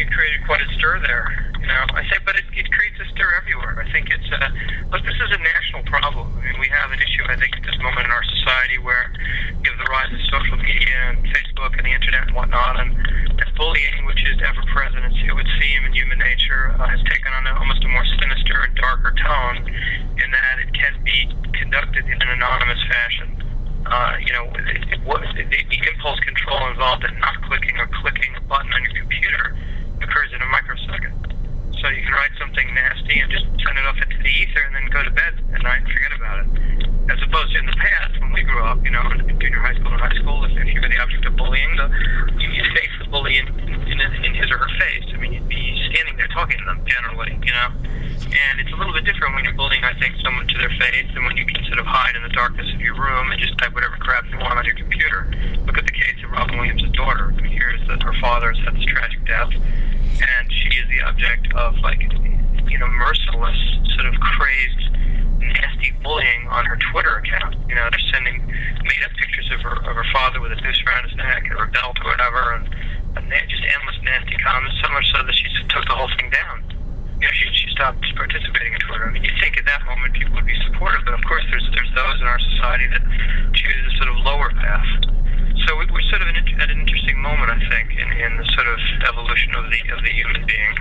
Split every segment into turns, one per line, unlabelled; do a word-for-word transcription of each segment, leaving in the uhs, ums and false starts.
created quite a stir there. You know, I say, but it, it creates a stir everywhere. I think it's, uh, look, this is a national problem. I mean, we have an issue, I think, at this moment in our society where you have the rise of social media and Facebook and the internet and whatnot, and, and bullying, which is ever present, it would seem, in human nature, uh, has taken on a, almost a more sinister and darker tone in that it can be conducted in an anonymous fashion. Uh, you know, it, it, what, the, the impulse control involved in not clicking or clicking a button on your computer occurs in a microsecond. So you can write something nasty and just send it off into the ether and then go to bed at night and forget about it. As opposed to in the past, when we grew up, you know, in junior high school and high school, if, if you were the object of bullying, the, you, you'd face the bully in, in, in his or her face. I mean, you'd be standing there talking to them, generally, you know. And it's a little bit different when you're bullying, I think, someone to their face and when you can sort of hide in the darkness of your room and just type whatever crap you want on your computer. Look at the case of Robin Williams' daughter. I mean, here's that her father has had this tragic death, and she is the object of, like, you know, merciless, sort of crazed, nasty bullying on her Twitter account. You know, they're sending made-up pictures of her of her father with a noose around his neck or a belt or whatever, and, and just endless nasty comments, so much so that she took the whole thing down. You know, she, she stopped participating in Twitter. I mean, you think at that moment people would be supportive, but of course there's there's those in our society that choose a sort of lower path. So we, we're sort of an, at an interesting moment, I think, in, in the sort of evolution of the of the human being,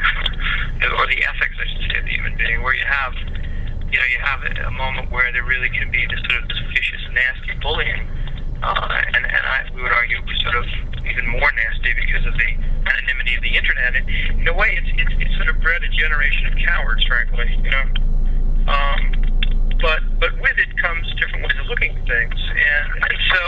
or the ethics, I should say, of the human being, where you have, you know, you have a moment where there really can be this sort of this vicious, nasty bullying, uh, and and I, we would argue sort of even more nasty because of the anonymity of the internet. And in a way, it's it's, it's sort of bred a generation of cowards, frankly, you know. Um, but but with it comes different ways of looking at things, and and so,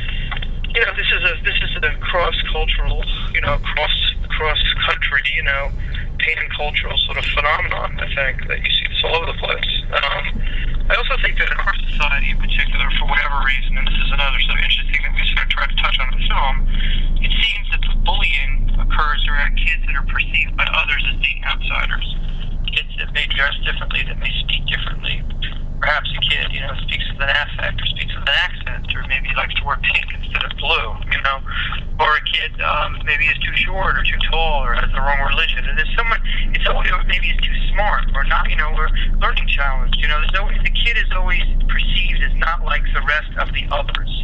you know, this is a this is a cross-cultural, you know, cross cross country, you know, pan-cultural sort of phenomenon. I think that you see this all over the place. Um, I also think that in our society, in particular, for whatever reason, and this is another sort of interesting thing that we sort of try to touch on in the film, it seems that the bullying occurs around kids that are perceived by others as being outsiders. Kids that may dress differently, that may speak differently. Perhaps a kid, you know, speaks with an affect or speaks with an accent, or maybe likes to wear pink instead of blue, you know. Or a kid um, maybe is too short or too tall or has the wrong religion. And there's someone, it's always, or maybe is too smart or not, you know, or learning challenged. You know, there's always, the kid is always perceived as not like the rest of the others.